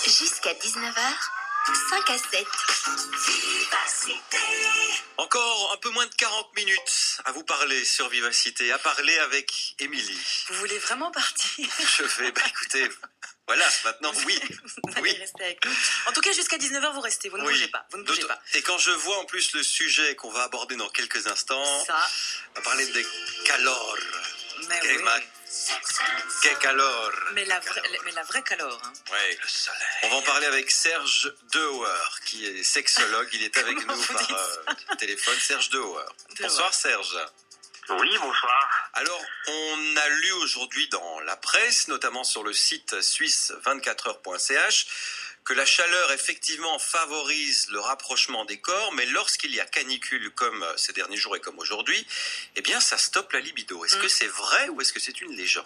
Jusqu'à 19h, 5 à 7. Vivacité. Encore un peu moins de 40 minutes à vous parler sur Vivacité, à parler avec Émilie. Vous voulez vraiment partir? Je vais, écoutez, voilà, maintenant, oui. Vous allez rester avec nous. En tout cas, jusqu'à 19h, vous restez, vous ne bougez pas. Vous ne bougez pas. Et quand je vois en plus le sujet qu'on va aborder dans quelques instants, ça, on va parler des calor. Mais Que oui. Que calor. Mais la vraie calor. Hein. Oui, le soleil. On va en parler avec Serge Dehauer, qui est sexologue. Il est avec nous par téléphone. Serge Dehauer. Bonsoir Serge. Oui, bonsoir. Alors, on a lu aujourd'hui dans la presse, notamment sur le site suisse24heures.ch, que la chaleur effectivement favorise le rapprochement des corps, mais lorsqu'il y a canicule comme ces derniers jours et comme aujourd'hui, eh bien ça stoppe la libido. Est-ce que c'est vrai ou est-ce que c'est une légende?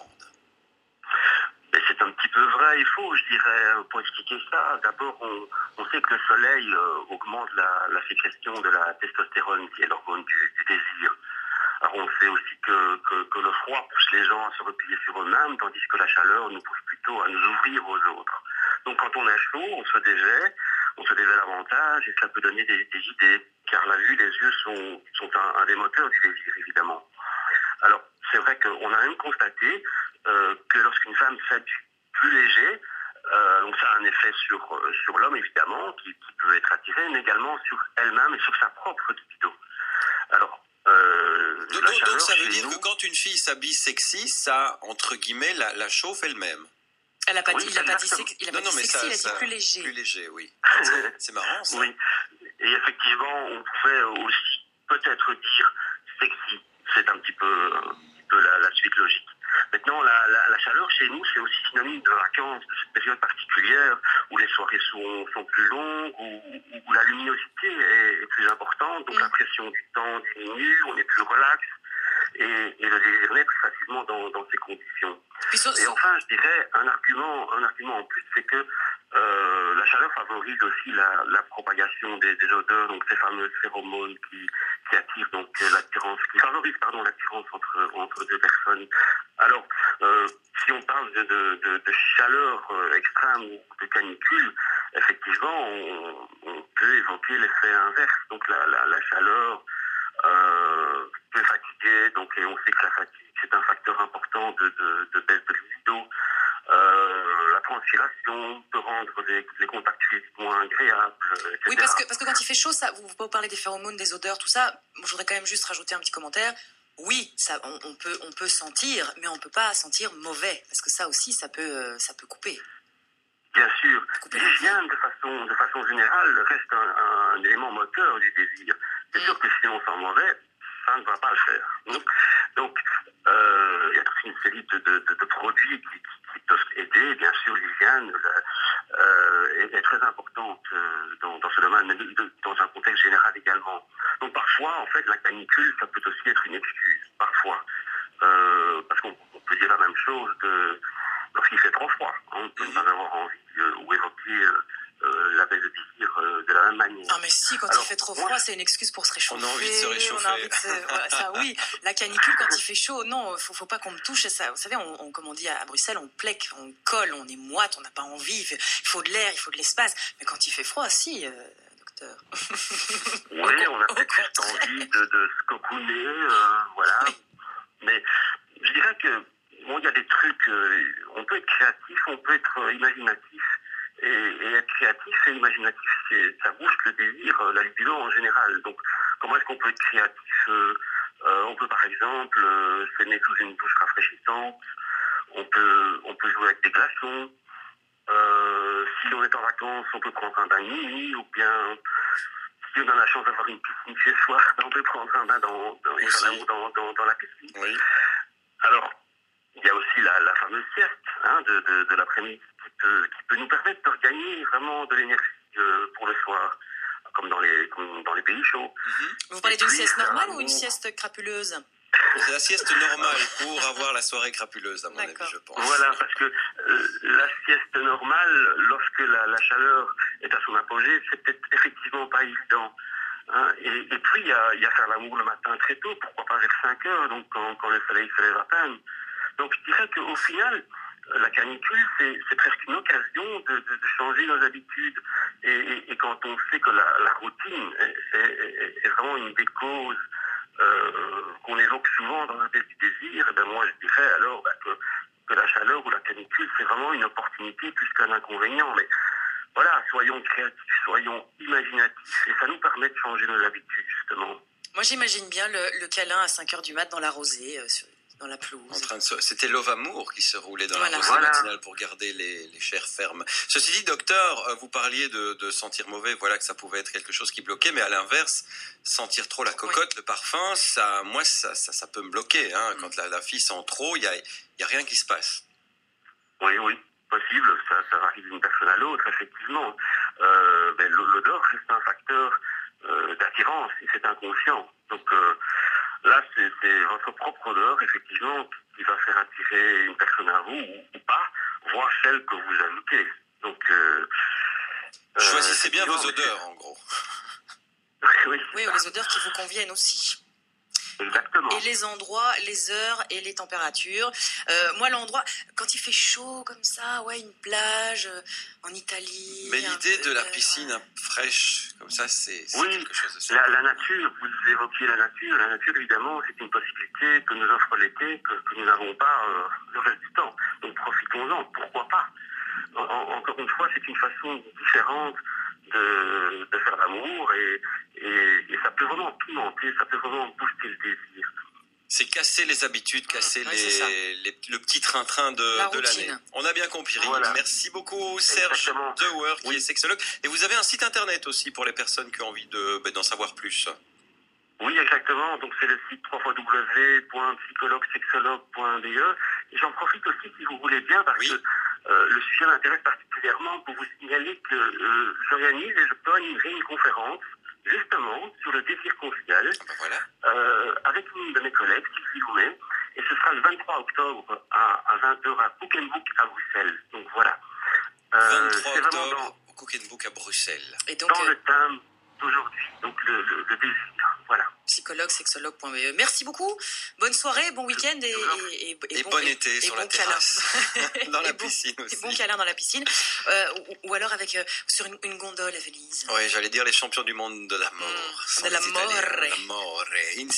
C'est un petit peu vrai et faux, je dirais, pour expliquer ça. D'abord, on sait que le soleil augmente la sécrétion de la testostérone, qui est l'hormone du désir. Alors on sait aussi que le froid pousse les gens à se replier sur eux-mêmes, tandis que la chaleur nous pousse plutôt à nous ouvrir aux autres. Donc quand on est chaud, on se dévait davantage et ça peut donner des idées, car la vue, les yeux sont un des moteurs du désir, évidemment. Alors c'est vrai qu'on a même constaté que lorsqu'une femme s'habille plus léger, donc ça a un effet sur l'homme, évidemment, qui peut être attiré, mais également sur elle-même et sur sa propre libido. Alors, donc ça veut dire que quand une fille s'habille sexy, ça, entre guillemets, la chauffe elle-même. Il n'a pas dit sexy, il a dit plus léger. Plus léger, oui. C'est marrant, ça. Oui, et effectivement, on pouvait aussi peut-être dire sexy. C'est un petit peu la suite logique. Maintenant, la chaleur chez nous, c'est aussi synonyme de vacances, de cette période particulière où les soirées sont plus longues, où la luminosité est plus importante, donc la pression du temps diminue, on est plus relax et le désir naît plus facilement dans ces conditions. Et enfin, je dirais, un argument en plus, c'est que la chaleur favorise aussi la propagation des odeurs, donc ces fameuses phéromones qui attirent donc l'attirance, qui favorisent l'attirance entre deux personnes. Alors, si on parle de chaleur extrême ou de canicule, effectivement, on peut évoquer l'effet inverse. Donc la chaleur peut fatiguer, et on sait que la fatigue c'est un facteur important de baisse de libido. La transpiration peut rendre les contacts physiques moins agréables, etc. Oui, parce que quand il fait chaud, ça, vous parlez des phéromones, des odeurs, tout ça. Moi, je voudrais quand même juste rajouter un petit commentaire. Oui, ça, on peut sentir, mais on peut pas sentir mauvais, parce que ça aussi, ça peut couper. Bien sûr, l'hygiène de façon générale reste un élément moteur du désir. C'est sûr que si on sent mauvais, ça ne va pas le faire. Donc, il y a toute une série de produits qui peuvent aider. Bien sûr, l'hygiène est très importante dans ce domaine, mais dans un contexte général également. Donc parfois, en fait, la canicule, ça peut aussi être une excuse, parfois. Parce qu'on peut dire la même chose lorsqu'il fait trop froid. On peut ne pas avoir envie ou évoquer la baisse de désir de la même manière. Non mais si, quand il fait trop froid, c'est une excuse pour se réchauffer. On a envie de se réchauffer. Voilà, ça, oui. La canicule, quand il fait chaud, non, faut pas qu'on me touche. Ça, vous savez, comme on dit à Bruxelles, on plaque, on colle, on est moite, on n'a pas envie. Il faut de l'air, il faut de l'espace. Mais quand il fait froid, si, docteur. Oui, on a peut-être juste envie de se cocooner, voilà. Mais je dirais que il y a des trucs, on peut être créatif, on peut être imaginatif. Et être créatif et imaginatif, ça booste le désir, la libido en général. Donc, comment est-ce qu'on peut être créatif? On peut par exemple se mettre sous une douche rafraîchissante. On peut jouer avec des glaçons. Si on est en vacances, on peut prendre un bain de minuit, ou bien si on a la chance d'avoir une piscine chez soi, on peut prendre un bain dans la piscine. Oui. Alors, il y a aussi la fameuse sieste de l'après-midi qui peut nous permettre de regagner vraiment de l'énergie pour le soir, comme dans les pays chauds. Vous parlez d'une sieste normale ou une sieste crapuleuse? C'est la sieste normale pour avoir la soirée crapuleuse, à mon avis, je pense. Voilà, parce que la sieste normale, lorsque la chaleur est à son apogée, c'est peut-être effectivement pas évident. Et puis, il y a faire l'amour le matin très tôt, pourquoi pas vers 5 heures, donc quand le soleil se lève à peine. Donc, je dirais qu'au final, la canicule, c'est presque une occasion de changer nos habitudes. Et quand on sait que la routine est vraiment une des causes qu'on évoque souvent dans la baisse du désir, et ben moi je dirais alors que la chaleur ou la canicule, c'est vraiment une opportunité plus qu'un inconvénient. Mais voilà, soyons créatifs, soyons imaginatifs, et ça nous permet de changer nos habitudes, justement. Moi, j'imagine bien le câlin à 5h du mat dans la rosée, dans la pelouse. C'était Love Amour qui se roulait dans la Voilà. rosée matinale pour garder les chairs fermes. Ceci dit, docteur, vous parliez de sentir mauvais, voilà que ça pouvait être quelque chose qui bloquait, mais à l'inverse, sentir trop la cocotte, le parfum, ça peut me bloquer. Hein. Quand la fille sent trop, il y a rien qui se passe. Oui, possible, ça varie d'une personne à l'autre, effectivement. L'odeur reste un facteur d'attirance, et c'est inconscient. Donc là, c'est votre propre odeur, effectivement, qui va faire attirer une personne à vous, ou pas, voire celle que vous ajoutez. Donc, choisissez bien vos odeurs, en gros. Oui, les odeurs qui vous conviennent aussi. Exactement. Et les endroits, les heures et les températures. Moi, l'endroit, quand il fait chaud comme ça, une plage en Italie. Mais l'idée de la piscine fraîche, comme ça, c'est quelque chose de super. La nature, vous évoquiez la nature. La nature, évidemment, c'est une possibilité que nous offre l'été, que nous n'avons pas le reste du temps. Donc profitons-en, pourquoi pas. Encore une fois, c'est une façon différente de faire l'amour, et ça peut vraiment pimenter, ça peut vraiment booster le désir. C'est casser les habitudes, casser le petit train-train de l'année. On a bien compris. Voilà. Merci beaucoup Serge Dewar, qui est sexologue. Et vous avez un site internet aussi pour les personnes qui ont envie d'en savoir plus. Oui, exactement. Donc c'est le site www.psychologue-sexologue.be. Et j'en profite aussi, si vous voulez bien, parce que le sujet m'intéresse particulièrement, pour vous signaler que j'organise et je peux animer une conférence justement sur le désir conjugal avec une de mes collègues, Sylvie Loumet, et ce sera le 23 octobre à 20h à Cook & Book à Bruxelles. Donc voilà. 23 octobre au Cook & Book à Bruxelles. Et donc, dans le thème d'aujourd'hui, donc le désir. Voilà. Psychologue-sexologue.be. Merci beaucoup. Bonne soirée, bon week-end et bon été sur la terrasse. Dans la piscine aussi. Et bon câlin dans la piscine. Ou alors sur une gondole à Venise. Oui, j'allais dire les champions du monde de l'amour. De l'amore.